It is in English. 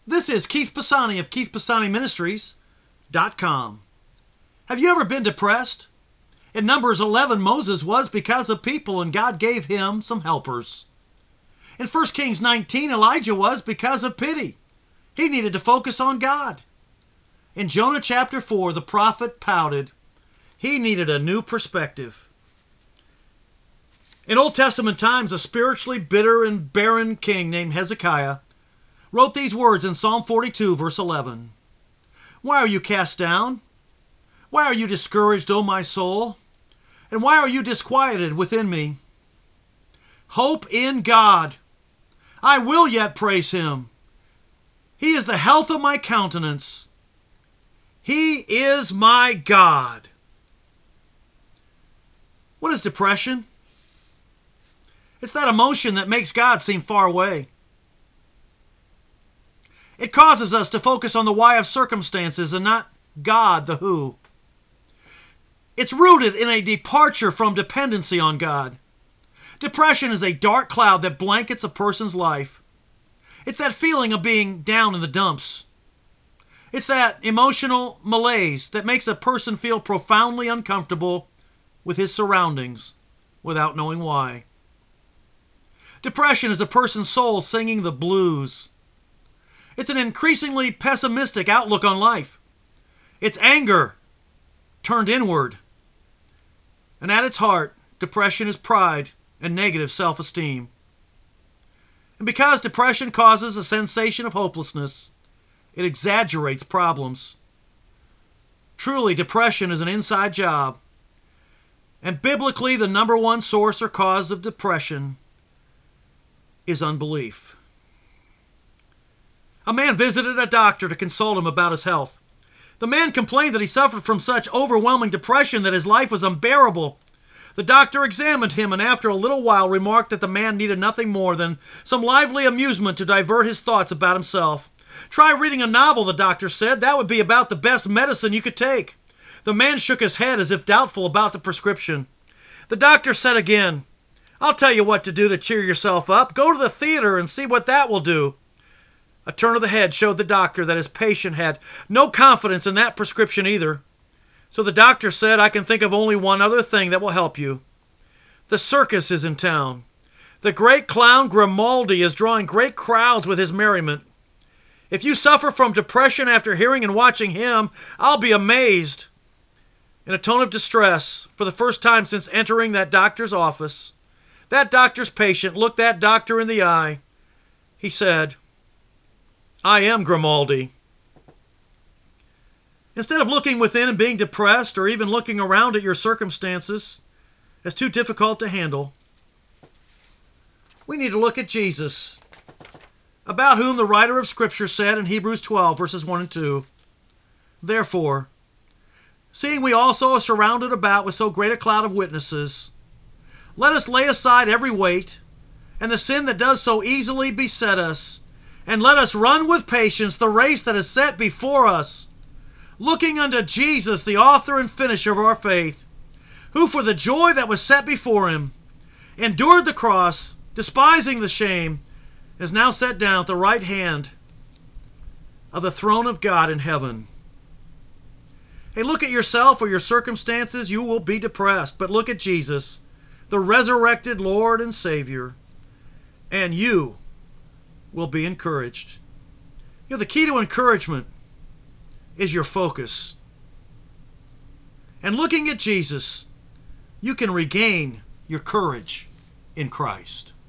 This is Keith Pisani of KeithPisaniMinistries.com. Have you ever been depressed? In Numbers 11, Moses was because of people and God gave him some helpers. In 1 Kings 19, Elijah was because of pity. He needed to focus on God. In Jonah chapter 4, the prophet pouted. He needed a new perspective. In Old Testament times, a spiritually bitter and barren king named Hezekiah wrote these words in Psalm 42, verse 11. Why are you cast down? Why are you discouraged, O my soul? And why are you disquieted within me? Hope in God. I will yet praise him. He is the health of my countenance. He is my God. What is depression? It's that emotion that makes God seem far away. It causes us to focus on the why of circumstances and not God, the who. It's rooted in a departure from dependency on God. Depression is a dark cloud that blankets a person's life. It's that feeling of being down in the dumps. It's that emotional malaise that makes a person feel profoundly uncomfortable with his surroundings without knowing why. Depression is a person's soul singing the blues. It's an increasingly pessimistic outlook on life. It's anger turned inward. And at its heart, depression is pride and negative self-esteem. And because depression causes a sensation of hopelessness, it exaggerates problems. Truly, depression is an inside job. And biblically, the number one source or cause of depression is unbelief. A man visited a doctor to consult him about his health. The man complained that he suffered from such overwhelming depression that his life was unbearable. The doctor examined him and after a little while remarked that the man needed nothing more than some lively amusement to divert his thoughts about himself. Try reading a novel, the doctor said. That would be about the best medicine you could take. The man shook his head as if doubtful about the prescription. The doctor said again, I'll tell you what to do to cheer yourself up. Go to the theater and see what that will do. A turn of the head showed the doctor that his patient had no confidence in that prescription either. So the doctor said, I can think of only one other thing that will help you. The circus is in town. The great clown Grimaldi is drawing great crowds with his merriment. If you suffer from depression after hearing and watching him, I'll be amazed. In a tone of distress, for the first time since entering that doctor's office, that doctor's patient looked that doctor in the eye. He said, I am Grimaldi. Instead of looking within and being depressed or even looking around at your circumstances as too difficult to handle, we need to look at Jesus, about whom the writer of Scripture said in Hebrews 12, verses 1 and 2, Therefore, seeing we also are surrounded about with so great a cloud of witnesses, let us lay aside every weight and the sin that does so easily beset us, and let us run with patience the race that is set before us, looking unto Jesus, the author and finisher of our faith, who for the joy that was set before him endured the cross, despising the shame, is now set down at the right hand of the throne of God in heaven. Hey, look at yourself or your circumstances, you will be depressed, but look at Jesus, the resurrected Lord and Savior, and you will be encouraged. You know, the key to encouragement is your focus. And looking at Jesus, you can regain your courage in Christ.